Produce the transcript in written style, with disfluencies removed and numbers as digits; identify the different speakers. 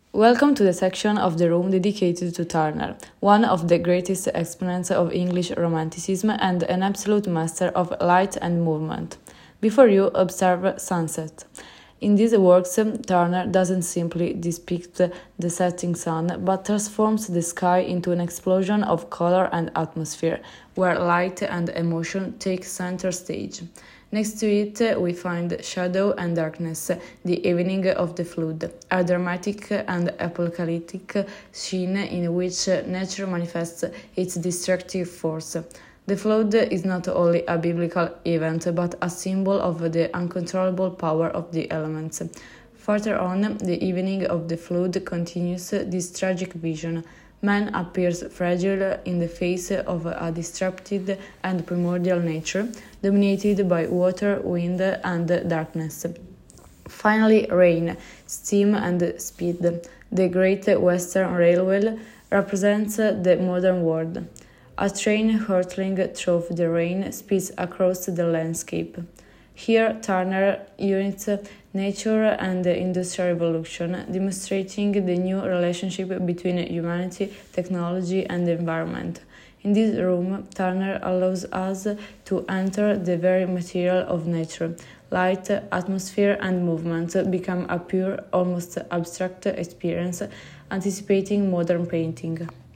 Speaker 1: Welcome to the section of the room dedicated to Turner, one of the greatest exponents of English Romanticism and an absolute master of light and movement. Before you observe sunset. In these works, Turner doesn't simply depict the setting sun, but transforms the sky into an explosion of color and atmosphere, where light and emotion take center stage. Next to it, we find shadow and darkness, the evening of the flood, a dramatic and apocalyptic scene in which nature manifests its destructive force. The flood is not only a biblical event, but a symbol of the uncontrollable power of the elements. Further on, the evening of the flood continues this tragic vision. Man appears fragile in the face of a disrupted and primordial nature, dominated by water, wind, and darkness. Finally, rain, steam, and speed. The Great Western Railway represents the modern world. A train hurtling through the rain speeds across the landscape. Here, Turner unites nature and the Industrial Revolution, demonstrating the new relationship between humanity, technology, and the environment. In this room, Turner allows us to enter the very material of nature. Light, atmosphere, and movement become a pure, almost abstract experience, anticipating modern painting.